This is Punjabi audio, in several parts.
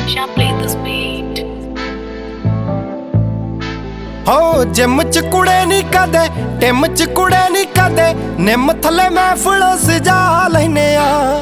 Sasha, play this beat. ਹੋ ਜਿਮ ਚ ਕੁੜੇ ਨੀ ਕਦੇ ਟਿਮ ਚ ਕੁੜੇ ਨੀ ਕਦੇ ਨਿੰਮ ਥੱਲੇ ਮਹਿਫਲ ਸਜਾ ਲੈਨੇ ਆ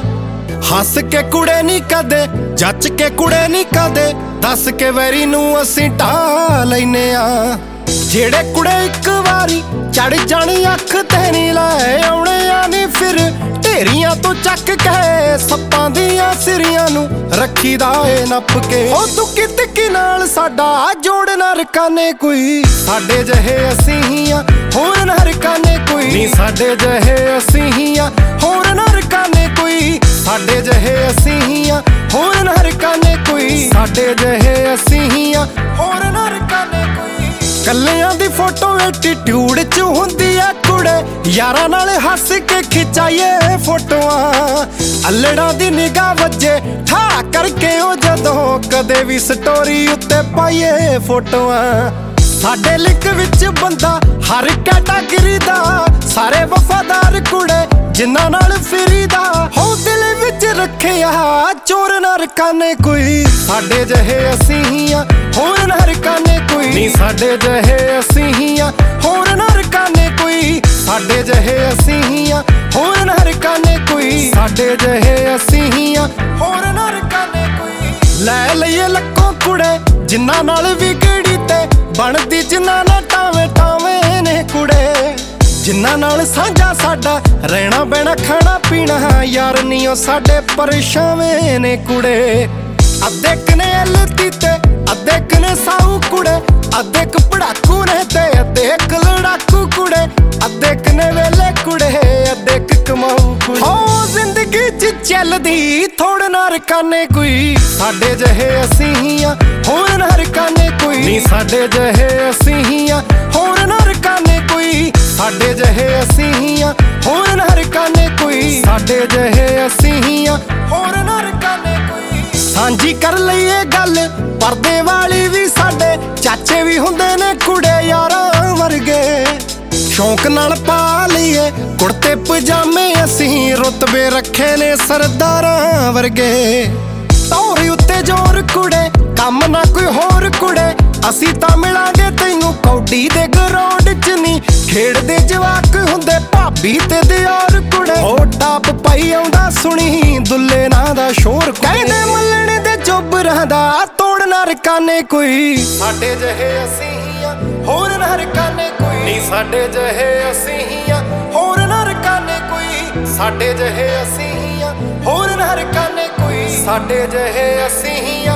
ਹੱਸ ਕੇ ਕੁੜੇ ਨੀ ਕਦੇ ਜੱਚ ਕੇ ਕੁੜੇ ਨੀ ਕਦੇ ਦੱਸ ਕੇ ਵੈਰੀ ਨੂੰ ਅਸੀਂ ਢਾ ਲੈਨੇ ਆ ਜਿਹੜੇ ਕੁੜੇ ਇੱਕ ਵਾਰੀ ਚੜ ਜਾਣੀ ਅੱਖ ਤੇ ਨੀ ਲੈ ਆਉਣੇ ਆ ਨੀ ਫਿਰ ਢੇਰੀਆਂ ਤੋਂ ਚੱਕ ਕੇ ਸੱਪਾਂ ਦੀਆਂ ਸਿਰੀਆਂ ਨੂੰ ਰੱਖੀਦਾ ਏ ਨੱਪ ਕੇ ਉਹ ਤੂੰ ਕਿਤਕੀ ਨਾਲ ਸਾਡਾ ਜੋੜ ਨਾ ਰਕਾਨੇ ਕੋਈ ਸਾਡੇ ਜਿਹੇ ਅਸੀਂ ਹੀ ਆ ਹੋਰ ਨਾ ਰਕਾਨੇ ਕੋਈ ਨੀ ਸਾਡੇ ਜਿਹੇ ਅਸੀਂ ਹੀ ਆ ਹੋਰ ਨਾ ਰਕਾਨੇ ਕੋਈ ਸਾਡੇ ਜਿਹੇ ਅਸੀਂ ਹੀ ਆ ਹੋਰ ਨਾ ਰਕਾਨੇ ਕੋਈ ਸਾਡੇ ਜਿਹੇ ਅਸੀਂ ਹੀ ਆ ਹੋਰ ਨਾ ਰਕਾਨੇ ਕੋਈ ਕੱਲਿਆਂ ਦੀ ਫੋਟੋ ਐਟੀਟਿਊਡ ਚ ਹੁੰਦੀ ਆ ਕੁੜੇ ਯਾਰਾਂ ਨਾਲ ਹੱਸ ਕੇ ਖਿਚਾਈਏ ਫੋਟੋਆਂ ਅਲੜਾਂ ਦੀ ਨਿਗਾਹ ਵੱਜੇ ਠਾ ਕਰਕੇ ਉਹ ਜਦੋਂ ਕਦੇ ਵੀ ਸਟੋਰੀ ਉੱਤੇ ਪਾਈਏ ਫੋਟੋਆਂ ਸਾਡੇ ਲਿੰਕ ਵਿੱਚ ਬੰਦਾ ਹਰ ਕੈਟਾਗਰੀ ਦਾ ਸਾਰੇ ਵਫਾਦਾਰ ਕੁੜੇ ਜਿਨ੍ਹਾਂ ਨਾਲ ਫਿਰੀਦਾ ਹੋ ਦਿਲ ਵਿੱਚ ਰੱਖਿਆ ਚੋਰ ਨਾ ਰਕਾਨੇ ਕੋਈ ਸਾਡੇ ਜਿਹੇ ਅਸੀਂ ਹੀ ਆ ਹੋਰ ਨਾ ਰਕਾਨੇ ਕੋਈ ਨੀ ਸਾਡੇ ਜਿਹੇ ਅਸੀਂ ਹੀ ਆ ਹੋਰ ਨਾ ਰਕਾਨੇ ਕੋਈ ਸਾਡੇ ਜਿਹੇ ਅਸੀਂ ਹੀ ਆ ਹੋਰ ਨਾ ਰਕਾਨੇ ਕੋਈ ਸਾਡੇ ਜਿਹੇ ਅਸੀਂ ਹੀ ਆ ਹੋਰ ਨਾ ਰਕਾਨੇ ਕੋਈ ਲੈ ਲਈਏ ਲੱਖੋਂ ਕੁੜੇ ਜਿਨ੍ਹਾਂ ਨਾਲ ਵਿਗੜੀ ਤੇ ਬਣਦੀ ਜਿਨ੍ਹਾਂ ਨਾਲ ਟਾਵੇਂ ਟਾਵੇਂ ਨੇ ਕੁੜੇ ਜਿਨ੍ਹਾਂ ਨਾਲ ਸਾਂਝਾ ਸਾਡਾ ਰਹਿਣਾ ਬਹਿਣਾ ਖਾਣਾ ਪੀਣਾ ਯਾਰ ਨੀ ਉਹ ਸਾਡੇ ਪਰਛਾਵੇਂ ਨੇ ਕੁੜੇ ਅੱਧੇ ਕਨੇ ਐਲਤੀ ਤੇ ਅੱਧੇ ਕਨੇ ਸਾਊ ਕੁੜੇ ਅੱਧੇ ਕ ਪੜਾਕੂ ਨੇ ਤੇ ਅੱਧੇ ਕ ਲੜਾਕੂ ਕੁੜੇ ਅੱਧੇ ਕਨੇ ਵੇਲੇ ਕੁੜੇ ਅੱਧੇ ਕ ਕਮਾਊ ਕੁੜੇ ਹੋ ਜ਼ਿੰਦਗੀ ਚ ਚੱਲਦੀ ਥੋੜ ਨਾ ਰਕਾਨੇ ਕੋਈ ਸਾਡੇ ਜਿਹੇ ਅਸੀਂ ਹੀ ਆ ਹੋਰ ਨਾ ਰਕਾਨੇ ਕੋਈ ਨੀ ਸਾਡੇ ਜਿਹੇ ਅਸੀਂ ਹੀ ਆ ਹੋਰ ਨਾ ਰਕਾਨੇ ਕੋਈ ਸਾਡੇ ਜਿਹੇ ਅਸੀਂ ਹੀ ਆ ਹੋਰ ਨਾ ਰਕਾਨੇ ਕੋਈ ਸਾਡੇ ਜਿਹੇ ਅਸੀਂ ਹੀ ਆ ਹੋਰ ਨਾ ਰਕਾਨੇ ਕੋਈ ਸਾਂਝੀ ਕਰ ਲਈਏ ਗੱਲ ਪਰਦੇ ਵਾਲੀ ਵੀ ਸਾਡੇ ਚਾਚੇ ਵੀ ਹੁੰਦੇ ਨੇ ਕੁੜੇ ਯਾਰਾਂ ਵਰਗੇ ਸ਼ੌਂਕ ਨਾਲ ਪਾ ਲਈਏ ਕੁੜਤੇ ਪਜਾਮੇ ਅਸੀਂ ਰੁਤਬੇ ਰੱਖੇ ਨੇ ਸਰਦਾਰਾਂ ਵਰਗੇ ਤੌਰ ਉੱਤੇ ਜ਼ੋਰ ਕੁੜੇ ਕੰਮ ਨਾ ਕੋਈ ਹੋਰ ਕੁੜੇ ਅਸੀਂ ਤਾਂ ਮਿਲਾਂਗੇ ਤੈਨੂੰ ਕੌਡੀ ਦੇ ਗਰਾਊਂਡ ਚ ਨੀ ਖੇਡਦੇ ਜਵਾਕ ਹੁੰਦੇ ਭਾਬੀ ਤੇ ਦਿਆਰ ਕੁੜੇ ਹੋ ਟਾਪ ਪਾਈ ਆਉਂਦਾ ਸੁਣੀ ਦੁੱਲੇ ਨਾਂ ਦਾ ਸ਼ੋਰ ਕਹਿੰਦੇ ਮੱਲਣੇ ਦੇ ਚੋਬਰਾਂ ਦਾ ਤੋੜ ਨਾ ਰਕਾਨੇ ਕੋਈ ਸਾਡੇ ਜਿਹੇ ਅਸੀਂ ਹੀ ਆ ਹੋਰ ਨਾ ਰਕਾਨੇ ਕੋਈ ਨੀ ਸਾਡੇ ਜਿਹੇ ਅਸੀਂ ਹੀ ਆ ਹੋਰ ਨਾ ਰਕਾਨੇ ਕੋਈ ਸਾਡੇ ਜਿਹੇ ਅਸੀਂ ਹੀ ਆ ਹੋਰ ਨਾ ਰਕਾਨੇ ਕੋਈ ਸਾਡੇ ਜਿਹੇ ਅਸੀਂ ਹੀ ਆ